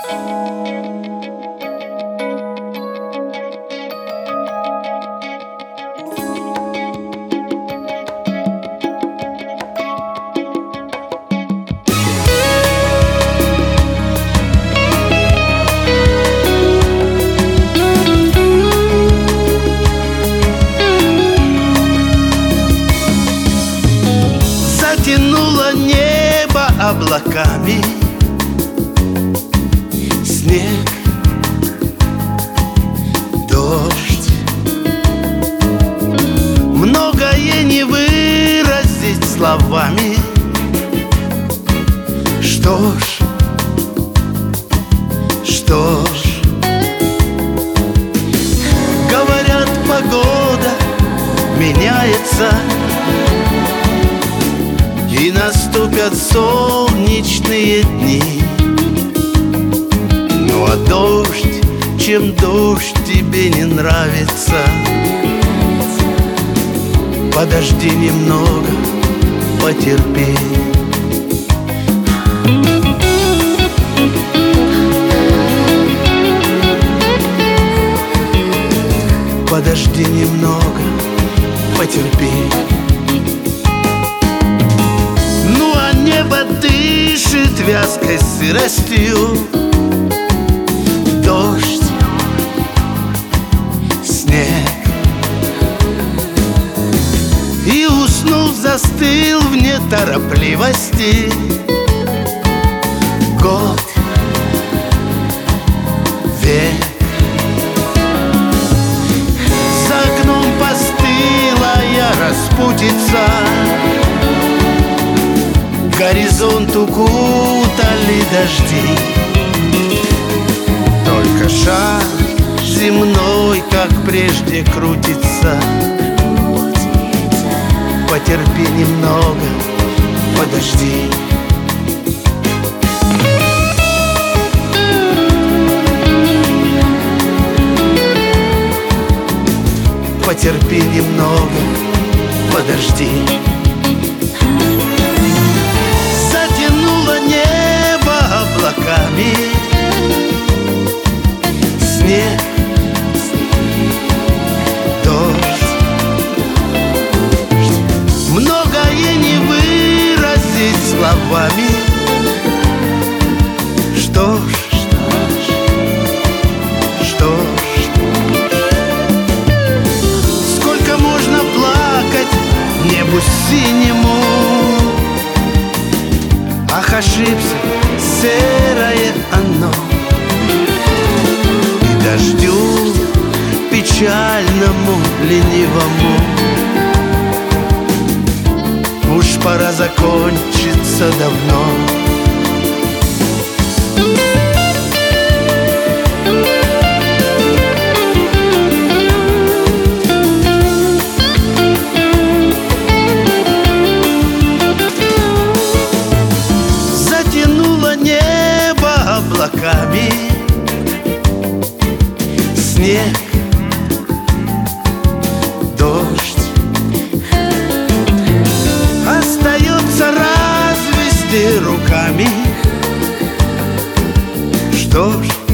Затянуло небо облаками, снег, дождь. Многое не выразить словами. Что ж, говорят, погода меняется, и наступят солнечные дни. Ну а дождь, чем дождь тебе не нравится, подожди немного, потерпи. Подожди немного, потерпи. Ну а небо дышит вязкой сыростью. Дождь, снег. И уснув, застыл в неторопливости год, век. За окном постылая распутица, горизонт укутали дожди. Только шар земной, как прежде, крутится. Потерпи немного, подожди. Потерпи немного, подожди. Затянуло небо облаками, снег, дождь. Многое не выразить словами. Что ж, сколько можно плакать небу синему? Ах, ошибся, серое оно. И дождю печальному, ленивому уж пора закончиться давно. Затянуло небо облаками, снег, дождь. Остается развести руками. Что ж,